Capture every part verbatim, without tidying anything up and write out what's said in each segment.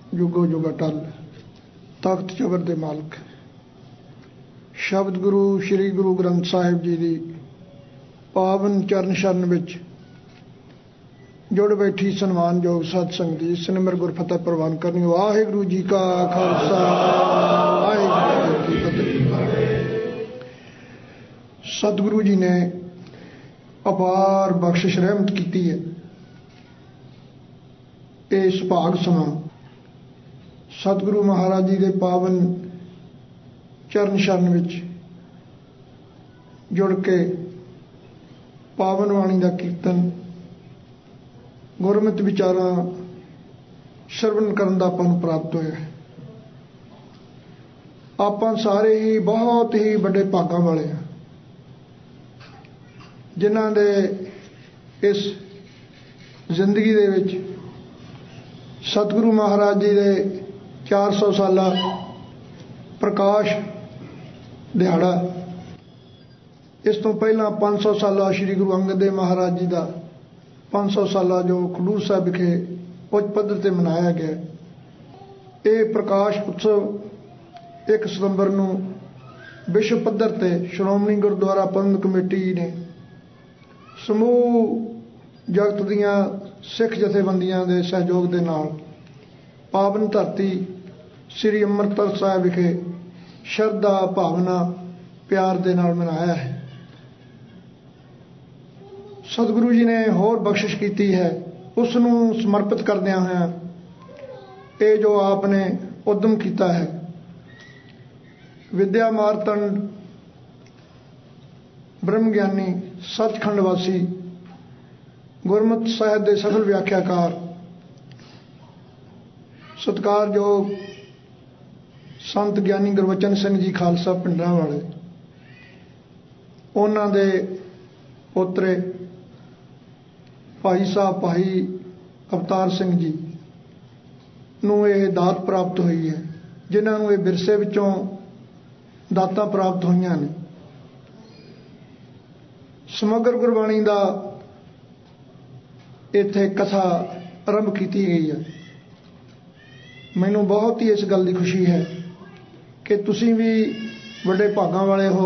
जुगो जुग अटल तख्त चबर दे मालक शब्द गुरु श्री गुरु ग्रंथ साहिब जी की पावन चरण शरण विच जुड़ बैठी सन्मानयोग सत संगत सिमर गुरफतह प्रवान करनी। वाहिगुरू जी का खालसा वाहिगुरू जी की फतेह। सतगुरु जी ने अपार बख्शिश रहमत की है। इस भाग समा सतगुरु महाराज जी के पावन चरण शरण विच जुड़ के पावन वाणी का कीर्तन गुरमत विचारां श्रवण करन दा आपां नूं प्राप्त होया है। आपां सारे ही बहुत ही बड़े भागां वाले हैं जिन्हां दे इस जिंदगी दे विच सतगुरु महाराज जी दे चार सौ साला प्रकाश दिहाड़ा, इस तो पहला पाँच सौ साला श्री गुरु अंगद देव महाराज जी का पाँच सौ साला जो खडूर साहब विखे उच्च पद्धर से मनाया गया। ये प्रकाश उत्सव एक सितंबर नूं विश्व पद्धर ते श्रोमणी गुरुद्वारा प्रबंधक कमेटी ने समूह जगत दीआं सिख जथेबंदियां दे सहयोग दे नाल पावन धरती श्री अमृतसर साहिब विखे श्रद्धा भावना प्यार दे नाल मनाया है। सतगुरु जी ने होर बख्शिश की है, उसनूं समर्पित करदिआं होइआं ये जो आपने उद्यम किया है। विद्या मारतंड ब्रह्म ज्ञानी सचखंड वासी गुरमत साहिब के सफल व्याख्याकार सत्कारयोग संत ज्ञानी गुरबचन सिंह जी खालसा पिंडरां वाले, उन्हां दे पोतरे भाई साहब भाई अवतार सिंह जी नूं यह दात प्राप्त हुई है, जिन्हां नूं इह विरसे विचों दातां प्राप्त होईआं ने। समग्र गुरबाणी का इत्थे कथा आरंभ की गई है। मैनूं बहुत ही इस गल की खुशी है कि तुसीं भी बड़े भागां वाले हो,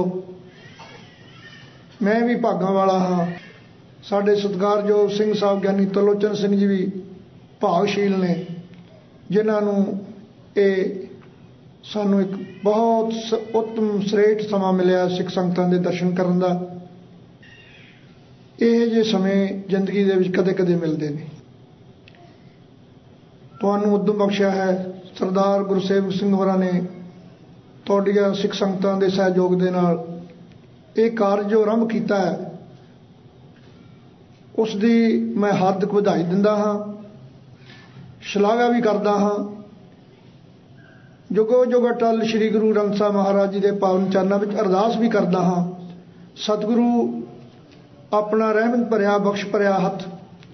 मैं भी भागां वाला हाँ। साडे सत्कारयोग सिंह साहब ज्ञानी तलोचन सिंह जी भी भागशील ने, जिन्हां नूं ये सानूं एक बहुत उत्तम श्रेष्ठ समा मिलिया सिख संगतां दे दर्शन करन दा। ये जे समय जिंदगी दे विच कदे कदे मिलते हैं। तुहानूं उद्यम बख्शिया है सरदार गुरसेवक सिंह होरां ने तुहाडीआं सिख संगतां दे सहयोग दे नाल ये कारज जो आरंभ किया है, उसकी मैं हार्दिक बधाई दिंदा हाँ, शलाघा भी करदा हाँ। जुगो जुग अटल श्री गुरु ग्रंथ साहिब महाराज जी के पावन चरनां विच अरदास भी करदा हाँ, सतगुरु अपना रहमत भरिया बख्श भरिया हथ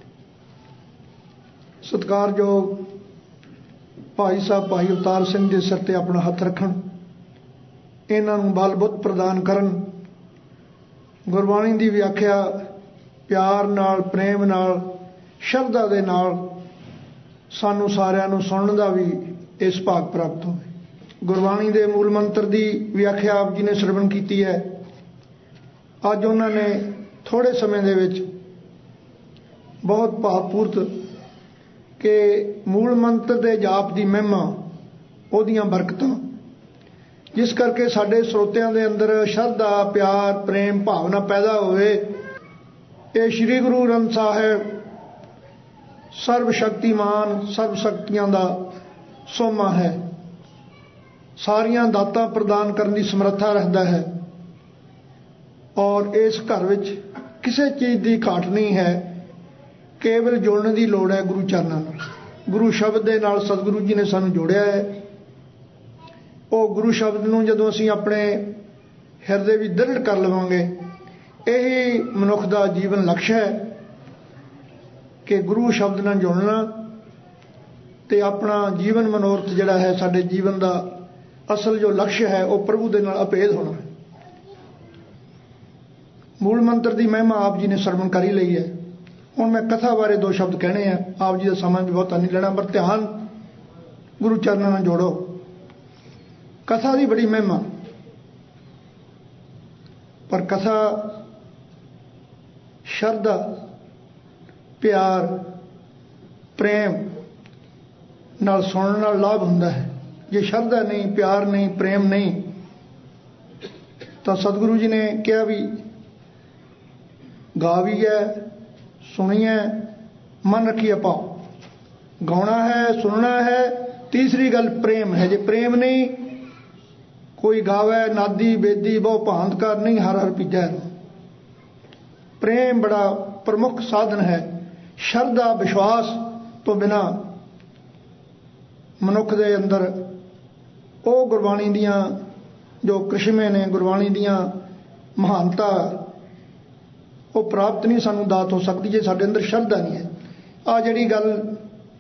सत्कारयोग भाई साहब भाई अवतार सिंह के सिर ते अपना हथ रखन, इन्हां नूं बल बुत प्रदान करन, गुरबाणी की व्याख्या प्यार नाल प्रेम नाल शरधा दे नाल सानू सारिਆਂ नूं सुनन दा भी इस भाग प्राप्त हो। गुरबाणी के मूल मंत्र की व्याख्या आप जी ने श्रवण की है। अज उन्होंने थोड़े समय दे विच बहुत भावपूर्त के मूल मंत्र के जाप की महिमा उहदियां बरकतां जिस करके साडे श्रोतिਆਂ के अंदर श्रद्धा प्यार प्रेम भावना पैदा होवे। ये श्री गुरु ग्रंथ साहिब सर्वशक्तिमान सर्व शक्तियां का सोमा है, सारियां दातां प्रदान करने की समर्था रखता है और इस घर विच किसी चीज़ की घाट नहीं है। केवल जुड़ने की लोड़ है गुरु चरनां नाल, गुरु शब्द के नाल सतगुरु जी ने सानूं जोड़िया है। वो गुरु शब्द नूं जदों असीं अपने हिरदे विच दृढ़ कर लवांगे, यही मनुख का जीवन लक्ष्य है कि गुरु शब्द नाल जुड़ना ते अपना जीवन मनोरथ जिहड़ा है साडे जीवन का असल जो लक्ष्य है वो प्रभु दे नाल अभेद होना है। मूल मंत्र की महिमा आप जी ने श्रवण कर ही ली है। हुण मैं कथा बारे दो शब्द कहने हैं, आप जी का समा भी बहुत नहीं लेना, पर ध्यान ਗੁਰੂ ਚਰਨਾਂ ਨਾਲ ਜੋੜੋ। ਕਥਾ ਦੀ ਬੜੀ ਮਹਿਮਾ, ਪਰ ਕਥਾ ਸ਼ਰਧਾ, ਪਿਆਰ, ਪ੍ਰੇਮ ਨਾਲ ਸੁਣਨ ਨਾਲ ਲਾਭ ਹੁੰਦਾ ਹੈ। ਜੇ ਸ਼ਰਧਾ ਨਹੀਂ, ਪਿਆਰ ਨਹੀਂ, ਪ੍ਰੇਮ ਨਹੀਂ, ਤਾਂ ਸਤਿਗੁਰੂ ਜੀ ਨੇ ਕਿਹਾ ਵੀ ਗਾ ਵੀ ਹੈ, ਸੁਣੀ ਹੈ, ਮਨ ਰੱਖੀਏ ਪਾਓ। ਗਾਉਣਾ ਹੈ, ਸੁਣਨਾ ਹੈ, ਤੀਸਰੀ ਗੱਲ ਪ੍ਰੇਮ ਹੈ। ਜੇ ਪ੍ਰੇਮ ਨਹੀਂ, ਕੋਈ ਗਾਵੇ ਨਾਦੀ ਬੇਦੀ ਬਹੁ ਭਾਂਤ ਕਰ ਨਹੀਂ ਹਰ ਹਰ ਪੀਜੈ। ਪ੍ਰੇਮ ਬੜਾ ਪ੍ਰਮੁੱਖ ਸਾਧਨ ਹੈ। ਸ਼ਰਧਾ, ਵਿਸ਼ਵਾਸ ਤੋਂ ਬਿਨਾਂ ਮਨੁੱਖ ਦੇ ਅੰਦਰ ਉਹ ਗੁਰਬਾਣੀ ਦੀਆਂ ਜੋ ਕ੍ਰਿਸ਼ਮੇ ਨੇ, ਗੁਰਬਾਣੀ ਦੀਆਂ ਮਹਾਨਤਾ, ਉਹ ਪ੍ਰਾਪਤ ਨਹੀਂ ਸਾਨੂੰ ਦਾਤ ਹੋ ਸਕਦੀ ਜੇ ਸਾਡੇ ਅੰਦਰ ਸ਼ਰਧਾ ਨਹੀਂ ਹੈ। ਆਹ ਜਿਹੜੀ ਗੱਲ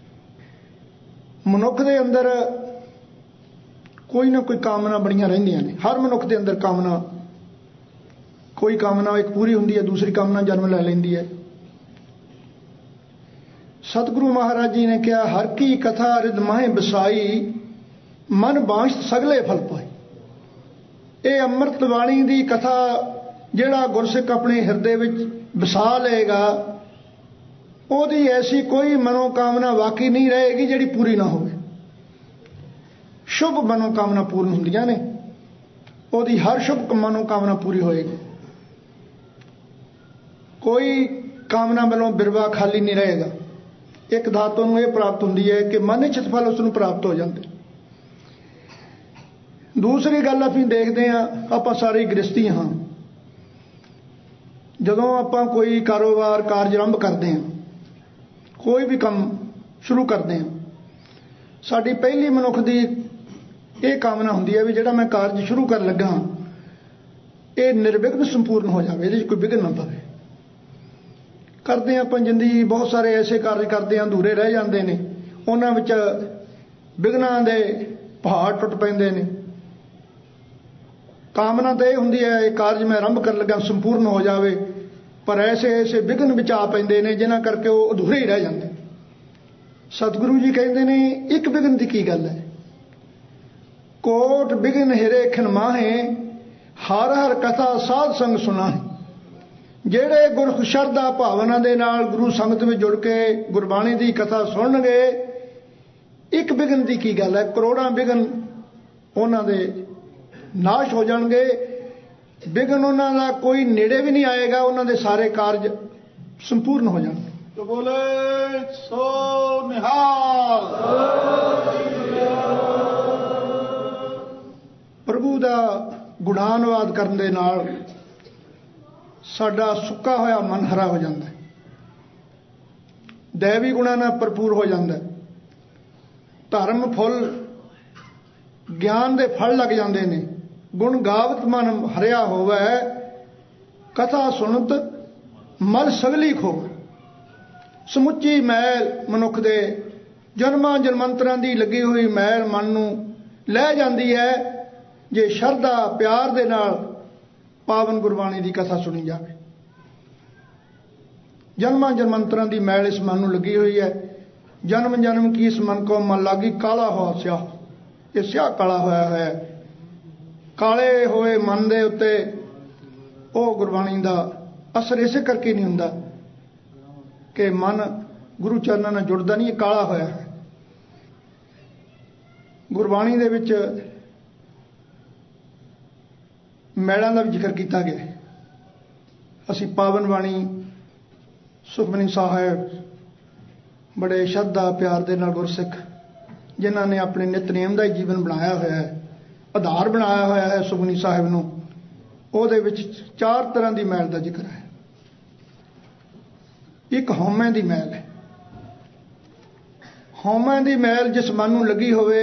ਮਨੁੱਖ ਦੇ ਅੰਦਰ ਕੋਈ ਨਾ ਕੋਈ ਕਾਮਨਾ ਬੜੀਆਂ ਰਹਿੰਦੀਆਂ ਨੇ। ਹਰ ਮਨੁੱਖ ਦੇ ਅੰਦਰ ਕਾਮਨਾ, ਕੋਈ ਕਾਮਨਾ ਇੱਕ ਪੂਰੀ ਹੁੰਦੀ ਹੈ, ਦੂਸਰੀ ਕਾਮਨਾ ਜਨਮ ਲੈ ਲੈਂਦੀ ਹੈ। ਸਤਿਗੁਰੂ ਮਹਾਰਾਜ ਜੀ ਨੇ ਕਿਹਾ, ਹਰ ਕੀ ਕਥਾ ਰਿਦ ਮਾਹੇ ਬਸਾਈ, ਮਨ ਬਾਂਸ਼ਤ ਸਗਲੇ ਫਲ ਪਾਈ। ਇਹ ਅੰਮ੍ਰਿਤ ਬਾਣੀ ਦੀ ਕਥਾ ਜਿਹੜਾ ਗੁਰਸਿੱਖ ਆਪਣੇ ਹਿਰਦੇ ਵਿੱਚ ਵਸਾ ਲਏਗਾ, ਉਹਦੀ ਐਸੀ ਕੋਈ ਮਨੋਕਾਮਨਾ ਬਾਕੀ ਨਹੀਂ ਰਹੇਗੀ ਜਿਹੜੀ ਪੂਰੀ ਨਾ ਹੋਵੇ। ਸ਼ੁਭ ਮਨੋਕਾਮਨਾ ਪੂਰਨ ਹੁੰਦੀਆਂ ਨੇ, ਉਹਦੀ ਹਰ ਸ਼ੁਭ ਮਨੋਕਾਮਨਾ ਪੂਰੀ ਹੋਏਗੀ। ਕੋਈ ਕਾਮਨਾ ਵੱਲੋਂ ਬਿਰਵਾ ਖਾਲੀ ਨਹੀਂ ਰਹੇਗਾ। ਇੱਕ ਦਾਤੋਂ ਨੂੰ ਇਹ ਪ੍ਰਾਪਤ ਹੁੰਦੀ ਹੈ ਕਿ ਮਨ ਇੱਛਤ ਫਲ ਉਸ ਨੂੰ ਪ੍ਰਾਪਤ ਹੋ ਜਾਂਦੇ। ਦੂਸਰੀ ਗੱਲ ਅਸੀਂ ਦੇਖਦੇ ਹਾਂ, ਆਪਾਂ ਸਾਰੇ ਗ੍ਰਸਤੀ ਹਾਂ। ਜਦੋਂ ਆਪਾਂ ਕੋਈ ਕਾਰੋਬਾਰ ਕਾਰਜ ਆਰੰਭ ਕਰਦੇ ਹਾਂ, ਕੋਈ ਵੀ ਕੰਮ ਸ਼ੁਰੂ ਕਰਦੇ ਹਾਂ, ਸਾਡੀ ਪਹਿਲੀ ਮਨੁੱਖ ਦੀ ਇਹ ਕਾਮਨਾ ਹੁੰਦੀ ਹੈ ਵੀ ਜਿਹੜਾ ਮੈਂ ਕਾਰਜ ਸ਼ੁਰੂ ਕਰਨ ਲੱਗਾ ਇਹ ਨਿਰਵਿਘਨ ਸੰਪੂਰਨ ਹੋ ਜਾਵੇ, ਇਹਦੇ 'ਚ ਕੋਈ ਵਿਘਨ ਨਾ ਪਵੇ। ਕਰਦੇ ਹਾਂ ਆਪਾਂ ਜ਼ਿੰਦਗੀ ਬਹੁਤ ਸਾਰੇ ਐਸੇ ਕਾਰਜ ਕਰਦੇ ਹਾਂ ਅਧੂਰੇ ਰਹਿ ਜਾਂਦੇ ਨੇ, ਉਹਨਾਂ ਵਿੱਚ ਵਿਘਨਾਂ ਦੇ ਪਹਾੜ ਟੁੱਟ ਪੈਂਦੇ ਨੇ। ਕਾਮਨਾ ਤਾਂ ਇਹ ਹੁੰਦੀ ਹੈ ਇਹ ਕਾਰਜ ਮੈਂ ਆਰੰਭ ਕਰਨ ਲੱਗਾ ਸੰਪੂਰਨ ਹੋ ਜਾਵੇ, ਪਰ ਐਸੇ ਐਸੇ ਵਿਘਨ ਵਿੱਚ ਆ ਪੈਂਦੇ ਨੇ ਜਿਨ੍ਹਾਂ ਕਰਕੇ ਉਹ ਅਧੂਰੇ ਹੀ ਰਹਿ ਜਾਂਦੇ। ਸਤਿਗੁਰੂ ਜੀ ਕਹਿੰਦੇ ਨੇ ਇੱਕ ਵਿਘਨ ਦੀ ਕੀ ਗੱਲ ਹੈ, ਕੋਟ ਵਿਘਨ ਹਿਰੇ ਖਿਨ ਮਾਹੇ, ਹਰ ਹਰ ਕਥਾ ਸਾਧ ਸੰਗ ਸੁਨਾਹੇ। ਜਿਹੜੇ ਗੁਰ ਸ਼ਰਧਾ ਭਾਵਨਾ ਦੇ ਨਾਲ ਗੁਰੂ ਸੰਗਤ ਵਿੱਚ ਜੁੜ ਕੇ ਗੁਰਬਾਣੀ ਦੀ ਕਥਾ ਸੁਣਨਗੇ, ਇੱਕ ਵਿਘਨ ਦੀ ਕੀ ਗੱਲ ਹੈ, ਕਰੋੜਾਂ ਵਿਘਨ ਉਹਨਾਂ ਦੇ ਨਾਸ਼ ਹੋ ਜਾਣਗੇ। ਵਿਘਨ ਉਹਨਾਂ ਦਾ ਕੋਈ ਨੇੜੇ ਵੀ ਨਹੀਂ ਆਏਗਾ, ਉਹਨਾਂ ਦੇ ਸਾਰੇ ਕਾਰਜ ਸੰਪੂਰਨ ਹੋ ਜਾਣਗੇ। ਬੋਲੇ ਸੋ ਨਿਹਾਲ। ਪ੍ਰਭੂ ਦਾ ਗੁਣਾਨੁਵਾਦ ਕਰਨ ਦੇ ਨਾਲ ਸਾਡਾ ਸੁੱਕਾ ਹੋਇਆ ਮਨ ਹਰਾ ਹੋ ਜਾਂਦਾ ਹੈ, ਦੈਵੀ ਗੁਣਾਂ ਨਾਲ ਭਰਪੂਰ ਹੋ ਜਾਂਦਾ ਹੈ। ਧਰਮ ਫੁੱਲ ਗਿਆਨ ਦੇ ਫਲ ਲੱਗ ਜਾਂਦੇ ਨੇ। ਗੁਣ ਗਾਵਤ ਮਨ ਹਰਿਆ ਹੋਵੇ, ਕਥਾ ਸੁਣਤ ਮਲ ਸਗਲੀ ਖੋਵੇ। ਸਮੁੱਚੀ ਮੈਲ ਮਨੁੱਖ ਦੇ ਜਨਮਾਂ ਜਨਮੰਤਰਾਂ ਦੀ ਲੱਗੀ ਹੋਈ ਮੈਲ ਮਨ ਨੂੰ ਲੈ ਜਾਂਦੀ ਹੈ ਜੇ ਸ਼ਰਧਾ ਪਿਆਰ ਦੇ ਨਾਲ ਪਾਵਨ ਗੁਰਬਾਣੀ ਦੀ ਕਥਾ ਸੁਣੀ ਜਾਵੇ। ਜਨਮਾਂ ਜਨਮੰਤਰਾਂ ਦੀ ਮੈਲ ਇਸ ਮਨ ਨੂੰ ਲੱਗੀ ਹੋਈ ਹੈ। ਜਨਮ ਜਨਮ ਕੀ ਇਸ ਮਨ ਕੋ ਮਨ ਲਾਗੀ, ਕਾਲਾ ਹੋਆ ਸਿਆਹ। ਇਹ ਸਿਆਹ ਕਾਲਾ ਹੋਇਆ ਹੈ। ਕਾਲੇ ਹੋਏ ਮਨ ਦੇ ਉੱਤੇ ਉਹ ਗੁਰਬਾਣੀ ਦਾ ਅਸਰ ਇਸੇ ਕਰਕੇ ਨਹੀਂ ਹੁੰਦਾ ਕਿ ਮਨ ਗੁਰੂ ਚਰਨਾਂ ਨਾਲ ਜੁੜਦਾ ਨਹੀਂ, ਇਹ ਕਾਲਾ ਹੋਇਆ ਹੈ। ਗੁਰਬਾਣੀ ਦੇ ਵਿੱਚ ਮੈਲਾਂ ਦਾ ਵੀ ਜ਼ਿਕਰ ਕੀਤਾ ਗਿਆ। ਅਸੀਂ ਪਾਵਨ ਬਾਣੀ ਸੁਖਮਨੀ ਸਾਹਿਬ ਬੜੇ ਸ਼ਰਧਾ ਪਿਆਰ ਦੇ ਨਾਲ ਗੁਰਸਿੱਖ ਜਿਨ੍ਹਾਂ ਨੇ ਆਪਣੇ ਨਿਤਨੇਮ ਦਾ ਹੀ ਜੀਵਨ ਬਣਾਇਆ ਹੋਇਆ ਹੈ, ਆਧਾਰ ਬਣਾਇਆ ਹੋਇਆ ਹੈ ਸੁਖਮਨੀ ਸਾਹਿਬ ਨੂੰ, ਉਹਦੇ ਵਿੱਚ ਚਾਰ ਤਰ੍ਹਾਂ ਦੀ ਮੈਲ ਦਾ ਜ਼ਿਕਰ ਹੈ। ਇੱਕ ਹਉਮੈ ਦੀ ਮੈਲ ਹੈ। ਹਉਮੈ ਦੀ ਮੈਲ ਜਿਸ ਮਨ ਨੂੰ ਲੱਗੀ ਹੋਵੇ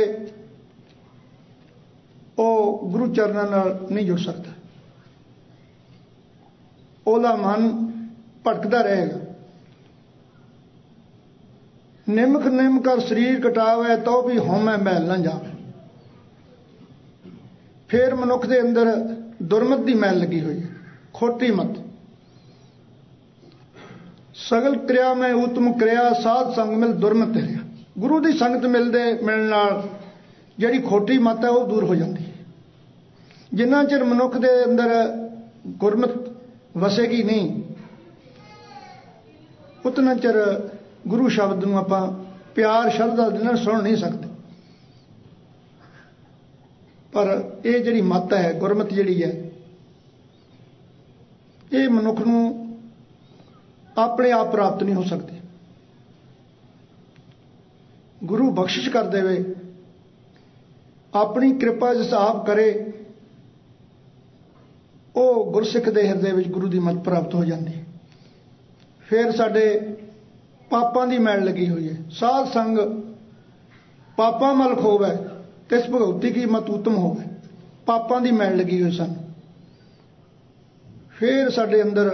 ਉਹ ਗੁਰੂ ਚਰਨਾਂ ਨਾਲ ਨਹੀਂ ਜੁੜ ਸਕਦਾ। ਉਹਦਾ ਮਨ ਭਟਕਦਾ ਰਹੇਗਾ। ਨਿਮਖ ਨਿਮ ਕਰ ਸਰੀਰ ਕਟਾਵੇ ਤੋ ਵੀ ਹਉਮੈ ਮੈਲ ਨਾ ਜਾਵੇ। ਫਿਰ ਮਨੁੱਖ ਦੇ ਅੰਦਰ ਦੁਰਮਤ ਦੀ ਮੈਲ ਲੱਗੀ ਹੋਈ ਹੈ, ਖੋਟੀ ਮਤ। ਸਗਲ ਕਿਰਿਆ ਮੈਂ ਉਤਮ ਕਿਰਿਆ, ਸਾਧ ਸੰਗ ਮਿਲ ਦੁਰਮਤ ਰਿਹਾ। ਗੁਰੂ ਦੀ ਸੰਗਤ ਮਿਲਦੇ ਮਿਲਣ ਨਾਲ ਜਿਹੜੀ ਖੋਟੀ ਮੱਤ ਹੈ ਉਹ ਦੂਰ ਹੋ ਜਾਂਦੀ ਹੈ। ਜਿੰਨਾ ਚਿਰ ਮਨੁੱਖ ਦੇ ਅੰਦਰ ਗੁਰਮਤ ਵਸੇਗੀ ਨਹੀਂ, ਉਤਨਾ ਚਿਰ ਗੁਰੂ ਸ਼ਬਦ ਨੂੰ ਆਪਾਂ ਪਿਆਰ ਸ਼ਰਧਾ ਦੇ ਨਾਲ ਸੁਣ ਨਹੀਂ ਸਕਦੇ। ਪਰ ਇਹ ਜਿਹੜੀ ਮੱਤ ਹੈ, ਗੁਰਮਤ ਜਿਹੜੀ ਹੈ, ਇਹ ਮਨੁੱਖ ਨੂੰ ਆਪਣੇ ਆਪ ਪ੍ਰਾਪਤ ਨਹੀਂ ਹੋ ਸਕਦੀ। ਗੁਰੂ ਬਖਸ਼ਿਸ਼ ਕਰ ਦੇਵੇ, ਆਪਣੀ ਕਿਰਪਾ ਜਿਸ ਆਪ ਕਰੇ, ਉਹ ਗੁਰਸਿੱਖ ਦੇ ਹਿਰਦੇ ਵਿੱਚ ਗੁਰੂ ਦੀ ਮੱਤ ਪ੍ਰਾਪਤ ਹੋ ਜਾਂਦੀ ਹੈ। ਫਿਰ ਸਾਡੇ ਪਾਪਾਂ ਦੀ ਮੈਲ ਲੱਗੀ ਹੋਈ ਹੈ। ਸਾਧ ਸੰਗ ਪਾਪਾਂ ਮਲ ਖੋਵੈ, ਤਿਸ ਭਗਉਤੀ ਕੀ ਮਤ ਉਤਮ ਹੋਵੇ। ਪਾਪਾਂ ਦੀ ਮੈਲ ਲੱਗੀ ਹੋਈ ਸਾਨੂੰ। ਫਿਰ ਸਾਡੇ ਅੰਦਰ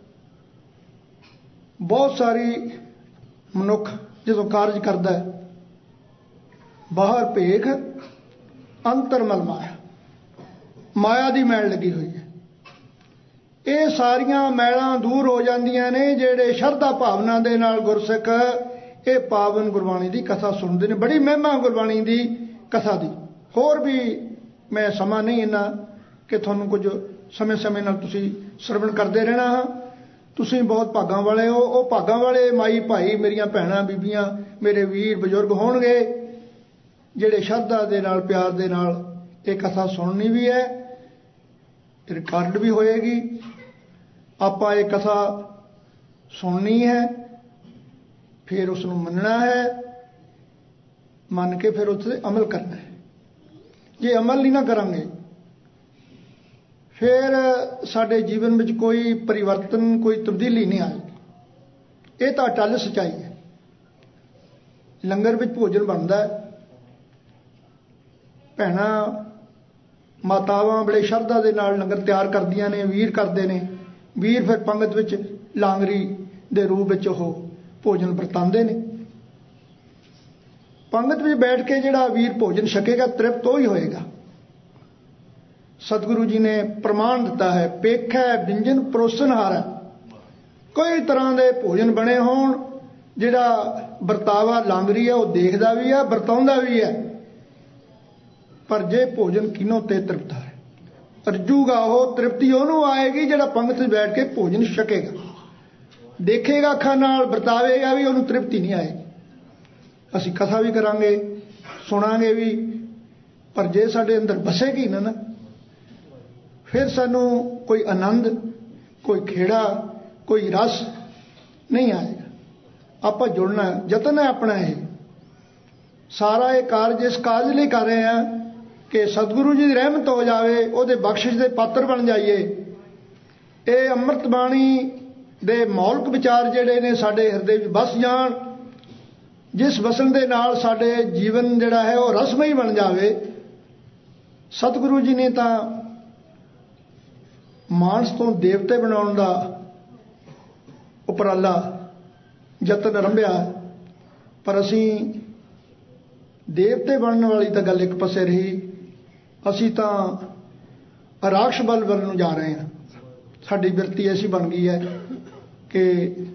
ਬਹੁਤ ਸਾਰੀ ਮਨੁੱਖ ਜਦੋਂ ਕਾਰਜ ਕਰਦਾ ਹੈ, ਬਾਹਰ ਭੇਖ ਅੰਤਰ ਮਲ ਮਾਇਆ, ਮਾਇਆ ਦੀ ਮੈਲ ਲੱਗੀ ਹੋਈ ਹੈ। ਇਹ ਸਾਰੀਆਂ ਮੈਲਾਂ ਦੂਰ ਹੋ ਜਾਂਦੀਆਂ ਨੇ ਜਿਹੜੇ ਸ਼ਰਧਾ ਭਾਵਨਾ ਦੇ ਨਾਲ ਗੁਰਸਿੱਖ ਇਹ ਪਾਵਨ ਗੁਰਬਾਣੀ ਦੀ ਕਥਾ ਸੁਣਦੇ ਨੇ। ਬੜੀ ਮਹਿਮਾ ਗੁਰਬਾਣੀ ਦੀ ਕਥਾ ਦੀ। ਹੋਰ ਵੀ ਮੈਂ ਸਮਾਂ ਨਹੀਂ ਇੰਨਾ ਕਿ ਤੁਹਾਨੂੰ ਕੁਝ ਸਮੇਂ ਸਮੇਂ ਨਾਲ ਤੁਸੀਂ ਸਰਵਣ ਕਰਦੇ ਰਹਿਣਾ ਹਾਂ। ਤੁਸੀਂ ਬਹੁਤ ਭਾਗਾਂ ਵਾਲੇ ਹੋ। ਉਹ ਭਾਗਾਂ ਵਾਲੇ ਮਾਈ ਭਾਈ, ਮੇਰੀਆਂ ਭੈਣਾਂ ਬੀਬੀਆਂ, ਮੇਰੇ ਵੀਰ ਬਜ਼ੁਰਗ ਹੋਣਗੇ ਜਿਹੜੇ ਸ਼ਰਧਾ ਦੇ ਨਾਲ ਪਿਆਰ ਦੇ ਨਾਲ ਇਹ ਕਥਾ ਸੁਣਨੀ ਵੀ ਹੈ, ਰਿਕਾਰਡ ਵੀ ਹੋਏਗੀ। ਆਪਾਂ ਇਹ ਕਥਾ ਸੁਣਨੀ ਹੈ, ਫਿਰ ਉਸ ਨੂੰ ਮੰਨਣਾ ਹੈ, ਮੰਨ ਕੇ ਫਿਰ ਉਸ 'ਤੇ ਅਮਲ ਕਰਨਾ ਹੈ। ਜੇ ਅਮਲ ਨਹੀਂ ਨਾ ਕਰਾਂਗੇ ਫਿਰ ਸਾਡੇ ਜੀਵਨ ਵਿੱਚ ਕੋਈ ਪਰਿਵਰਤਨ, ਕੋਈ ਤਬਦੀਲੀ ਨਹੀਂ ਆਏਗੀ। ਇਹ ਤਾਂ ਅਟੱਲ ਸੱਚਾਈ ਹੈ। ਲੰਗਰ ਵਿੱਚ ਭੋਜਨ ਬਣਦਾ ਹੈ, ਭੈਣਾਂ ਮਾਤਾਵਾਂ ਬੜੇ ਸ਼ਰਧਾ ਦੇ ਨਾਲ ਲੰਗਰ ਤਿਆਰ ਕਰਦੀਆਂ ਨੇ, ਵੀਰ ਕਰਦੇ ਨੇ। ਵੀਰ ਫਿਰ ਪੰਗਤ ਵਿੱਚ ਲਾਂਗਰੀ ਦੇ ਰੂਪ ਵਿੱਚ ਉਹ ਭੋਜਨ ਵਰਤਾਉਂਦੇ ਨੇ। ਪੰਗਤ ਵਿੱਚ ਬੈਠ ਕੇ ਜਿਹੜਾ ਵੀਰ ਭੋਜਨ ਛਕੇਗਾ ਤ੍ਰਿਪਤ ਉਹ ਹੀ ਹੋਏਗਾ। ਸਤਿਗੁਰੂ ਜੀ ਨੇ ਪ੍ਰਮਾਣ ਦਿੱਤਾ ਹੈ, ਪੇਖੈ ਵਿਅੰਜਨ ਪਰੋਸਨ ਹਾਰੈ। ਕੋਈ ਤਰ੍ਹਾਂ ਦੇ ਭੋਜਨ ਬਣੇ ਹੋਣ, ਜਿਹੜਾ ਵਰਤਾਵਾ ਲਾਂਗਰੀ ਹੈ ਉਹ ਦੇਖਦਾ ਵੀ ਹੈ, ਵਰਤਾਉਂਦਾ ਵੀ ਹੈ। ਪਰ ਜੇ ਭੋਜਨ ਕਿਨੋਂ ਤੇ ਤ੍ਰਿਪਤ ਹੈ, ਅਰਜੂਗਾ ਉਹ ਤ੍ਰਿਪਤੀ ਉਹਨੂੰ ਆਏਗੀ ਜਿਹੜਾ ਪੰਗਤ 'ਚ ਬੈਠ ਕੇ ਭੋਜਨ ਛਕੇਗਾ, ਦੇਖੇਗਾ ਅੱਖਾਂ ਨਾਲ, ਵਰਤਾਵੇਗਾ ਵੀ, ਉਹਨੂੰ ਤ੍ਰਿਪਤੀ ਨਹੀਂ ਆਏਗੀ। ਅਸੀਂ ਕਥਾ ਵੀ ਕਰਾਂਗੇ, ਸੁਣਾਂਗੇ ਵੀ, ਪਰ ਜੇ ਸਾਡੇ ਅੰਦਰ ਵਸੇਗੀ ਨਾ ਨਾ ਫਿਰ ਸਾਨੂੰ ਕੋਈ ਆਨੰਦ, ਕੋਈ ਖੇੜਾ, ਕੋਈ ਰਸ ਨਹੀਂ ਆਏਗਾ। ਆਪਾਂ ਜੁੜਨਾ, ਯਤਨ ਹੈ ਆਪਣਾ। ਇਹ ਸਾਰਾ ਇਹ ਕਾਰਜ ਇਸ ਕਾਰਜ ਲਈ ਕਰ ਰਹੇ ਹਾਂ ਕਿ ਸਤਿਗੁਰੂ ਜੀ ਦੀ ਰਹਿਮਤ ਹੋ ਜਾਵੇ, ਉਹਦੇ ਬਖਸ਼ਿਸ਼ ਦੇ ਪਾਤਰ ਬਣ ਜਾਈਏ। ਇਹ ਅੰਮ੍ਰਿਤ ਬਾਣੀ ਦੇ ਮੌਲਿਕ ਵਿਚਾਰ ਜਿਹੜੇ ਨੇ ਸਾਡੇ ਹਿਰਦੇ ਵਿੱਚ ਵਸ ਜਾਣ, ਜਿਸ ਵਸਣ ਦੇ ਨਾਲ ਸਾਡੇ ਜੀਵਨ ਜਿਹੜਾ ਹੈ ਉਹ ਰਸਮਈ ਬਣ ਜਾਵੇ। ਸਤਿਗੁਰੂ ਜੀ ਨੇ ਤਾਂ ਮਾਨਸ ਤੋਂ ਦੇਵਤੇ ਬਣਾਉਣ ਦਾ ਉਪਰਾਲਾ ਯਤਨ ਆਰੰਭਿਆ, ਪਰ ਅਸੀਂ ਦੇਵਤੇ ਬਣਨ ਵਾਲੀ ਤਾਂ ਗੱਲ ਇੱਕ ਪਾਸੇ ਰਹੀ, ਅਸੀਂ ਤਾਂ ਰਾਖਸ਼ ਬਲ ਵੱਲ ਨੂੰ ਜਾ ਰਹੇ ਹਾਂ। ਸਾਡੀ ਬਿਰਤੀ ਐਸੀ ਬਣ ਗਈ ਹੈ ਕਿ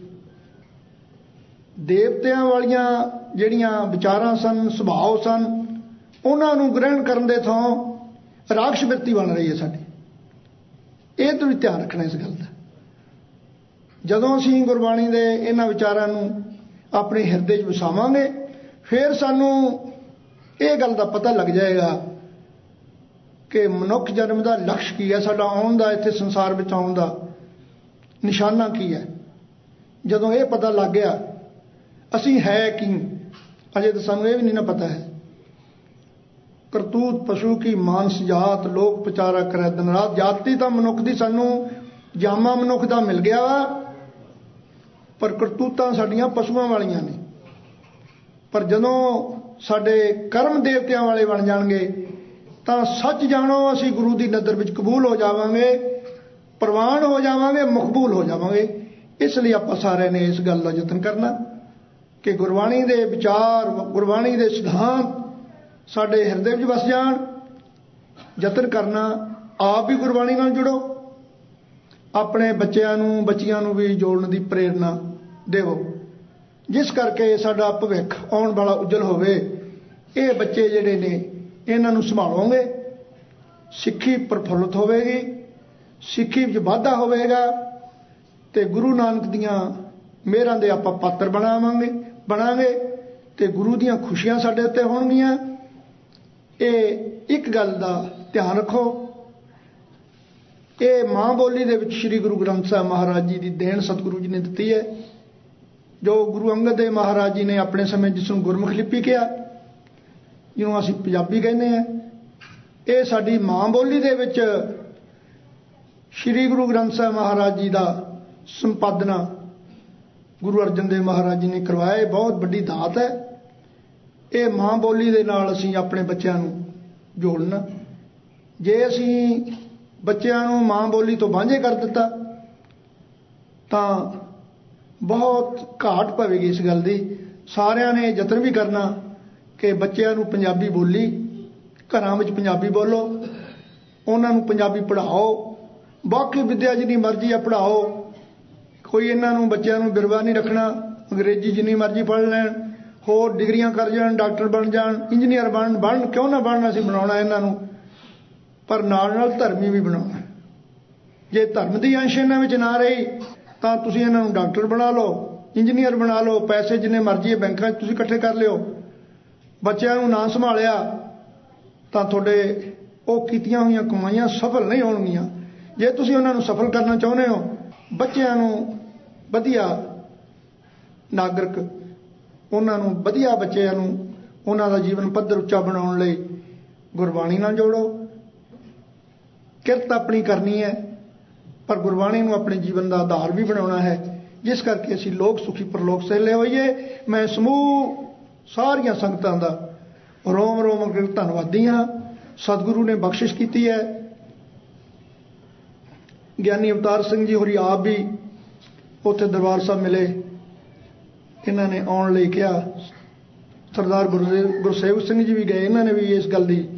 ਦੇਵਤਿਆਂ ਵਾਲੀਆਂ ਜਿਹੜੀਆਂ ਵਿਚਾਰਾਂ ਸਨ, ਸੁਭਾਅ ਸਨ, ਉਹਨਾਂ ਨੂੰ ਗ੍ਰਹਿਣ ਕਰਨ ਦੇ ਥਾਂ ਰਾਖਸ਼ ਬਿਰਤੀ ਬਣ ਰਹੀ ਹੈ ਸਾਡੀ। ਇਹ ਤੋਂ ਵੀ ਧਿਆਨ ਰੱਖਣਾ ਇਸ ਗੱਲ ਦਾ। ਜਦੋਂ ਅਸੀਂ ਗੁਰਬਾਣੀ ਦੇ ਇਹਨਾਂ ਵਿਚਾਰਾਂ ਨੂੰ ਆਪਣੇ ਹਿਰਦੇ 'ਚ ਵਸਾਵਾਂਗੇ, ਫਿਰ ਸਾਨੂੰ ਇਹ ਗੱਲ ਦਾ ਪਤਾ ਲੱਗ ਜਾਏਗਾ ਕਿ ਮਨੁੱਖ ਜਨਮ ਦਾ ਲਕਸ਼ ਕੀ ਹੈ, ਸਾਡਾ ਆਉਣ ਦਾ, ਇੱਥੇ ਸੰਸਾਰ ਵਿੱਚ ਆਉਣ ਦਾ ਨਿਸ਼ਾਨਾ ਕੀ ਹੈ। ਜਦੋਂ ਇਹ ਪਤਾ ਲੱਗ ਗਿਆ ਅਸੀਂ ਹੈ ਕੀ, ਅਜੇ ਤਾਂ ਸਾਨੂੰ ਇਹ ਵੀ ਨਹੀਂ ਨਾ ਪਤਾ ਹੈ। ਕਰਤੂਤ ਪਸ਼ੂ ਕੀ ਮਾਨਸ ਜਾਤ, ਲੋਕ ਵਿਚਾਰਾ ਕਰੇ ਦਿਨ ਰਾਤ। ਜਾਤੀ ਤਾਂ ਮਨੁੱਖ ਦੀ ਸਾਨੂੰ ਜਾਮਾ ਮਨੁੱਖ ਦਾ ਮਿਲ ਗਿਆ ਵਾ, ਪਰ ਕਰਤੂਤਾਂ ਸਾਡੀਆਂ ਪਸ਼ੂਆਂ ਵਾਲੀਆਂ ਨੇ। ਪਰ ਜਦੋਂ ਸਾਡੇ ਕਰਮ ਦੇਵਤਿਆਂ ਵਾਲੇ ਬਣ ਜਾਣਗੇ ਤਾਂ ਸੱਚ ਜਾਣੋ ਅਸੀਂ ਗੁਰੂ ਦੀ ਨਜ਼ਰ ਵਿੱਚ ਕਬੂਲ ਹੋ ਜਾਵਾਂਗੇ, ਪ੍ਰਵਾਨ ਹੋ ਜਾਵਾਂਗੇ, ਮਕਬੂਲ ਹੋ ਜਾਵਾਂਗੇ। ਇਸ ਲਈ ਆਪਾਂ ਸਾਰਿਆਂ ਨੇ ਇਸ ਗੱਲ ਦਾ ਯਤਨ ਕਰਨਾ ਕਿ ਗੁਰਬਾਣੀ ਦੇ ਵਿਚਾਰ, ਗੁਰਬਾਣੀ ਦੇ ਸਿਧਾਂਤ ਸਾਡੇ ਹਿਰਦੇ ਵਿੱਚ ਵਸ ਜਾਣ। ਯਤਨ ਕਰਨਾ, ਆਪ ਵੀ ਗੁਰਬਾਣੀ ਨਾਲ ਜੁੜੋ, ਆਪਣੇ ਬੱਚਿਆਂ ਨੂੰ, ਬੱਚੀਆਂ ਨੂੰ ਵੀ ਜੋੜਨ ਦੀ ਪ੍ਰੇਰਨਾ ਦੇਵੋ। जिस करके साडा भविख आउण वाला उज्जल होवे। ये बच्चे जिहड़े ने इन्हां नूं संभालोगे, सिੱਖੀ प्रफुल्लित होवेगी, सिੱਖੀ विच वाधा होवेगा ते गुरु नानक दियां मेहरां दे आपां पात्र बनावांगे बनांगे ते गुरु दियां खुशियां साडे उत्ते होणगीਆਂ। ये एक गल दा ध्यान रखो, ये मां बोली दे विच श्री गुरु ग्रंथ साहिब महाराज जी की देन सतगुरु जी ने दिती है। जो गुरु अंगद देव महाराज जी ने अपने समय जिसनूं गुरमुख लिपि कहा, जिन्हों असीं पंजाबी कहने हैं, ये साडी मां बोली दे विच श्री गुरु ग्रंथ साहिब महाराज जी का संपादना गुरु अर्जन देव महाराज जी ने करवाया। बहुत बड़ी दात है। ये मां बोली दे नाल असीं अपने बच्चों नूं जोड़ना। जे असीं बच्चों नूं मां बोली तो वांझे कर दिता तां बहुत घाट पवेगी इस गल दी। सारिਆਂ ने यतन भी करना कि बच्चों नूं पंजाबी बोली, घरां विच पंजाबी बोलो, उन्हां नूं पंजाबी पढ़ाओ। बाकी विद्या जिन्नी मर्जी आ पढ़ाओ, कोई इन्हां नूं बच्चों नूं बिरवा नहीं रखना। अंग्रेजी जिन्नी मर्जी पढ़ लैण, होर डिग्रियां कर जाण, डॉक्टर बन जाण, इंजीनियर बन बन क्यों ना बनना, असीं बनाउणा इन्हां नूं, पर नाल नाल धर्मी भी बनाउणा। जे धर्म दी अंश इन्हां विच ना रही तां तुसीं इन्हां नूं डॉक्टर बना लो, इंजीनियर बना लो, पैसे जिन्ने मर्जी बैंकां 'ਚ तुसीं इकट्ठे कर लिओ, बच्चों नूं ना संभालिया तां तुहाडे ओह कीतियां होईयां कमाईयां सफल नहीं होणगीਆਂ। जे तुसीं उन्हां नूं सफल करना चाहुंदे हो, बच्चों नूं वधिया नागरिक, उन्हां नूं वधिया बच्चों नूं उन्हां दा जीवन पੱਧਰ ਉੱਚਾ बनाउण लई गुरबाणी नाल जोड़ो। किरत अपनी करनी है, पर गुरबाणी नूं अपने जीवन का आधार भी बनाउणा है, जिस करके असीं लोक सुखी परलोक सहले होईए। मैं समूह सारियां संगतां दा रोम रोम अग्रिम धन्नवादी हाँ। सतगुरु ने बख्शिश की है। ज्ञानी अवतार सिंह जी होरी आप भी उत्थे दरबार साहब मिले, इन्होंने आउण लई कहा। सरदार गुरसेवक सिंह जी भी गए, इन्होंने भी इस गल दी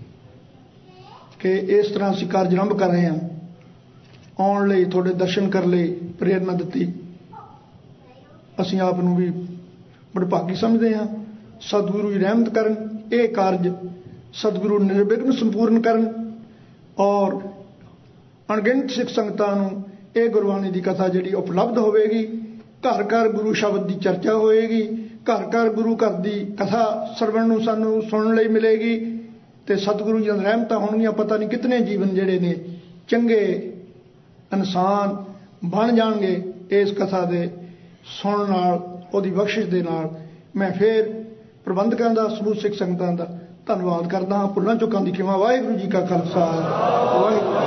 कि इस तरह असीं कारज आरंभ कर रहे हैं, आउण लई थोड़े दर्शन कर लई प्रेरणा दी। असीं आप नूं भी बड़े भागी समझते हैं। सतगुरु जी रहमत करन, ये कारज सतगुरु निर्विघ्न संपूर्ण करन और अणगिणत सिख संगतां नूं ये गुरबाणी की कथा जिहड़ी उपलब्ध होवेगी। घर घर गुरु शब्द की चर्चा होएगी, घर घर गुरु घर की कथा सरवण नूं सानूं सुनण लई मिलेगी ते सतगुरु जी दी रहमतां होणगीਆਂ। पता नहीं कितने जीवन जिहड़े ने चंगे इंसान बन जाणगे इस कथा दे सुणन नाल, उहदी बख्शिश दे नाल। मैं फिर प्रबंधकां दा, समूह सिख संगतां दा धन्नवाद करदा हां। भुल्लां चुकां दी खिमा। वाहिगुरू जी का खालसा, वाहिगुरू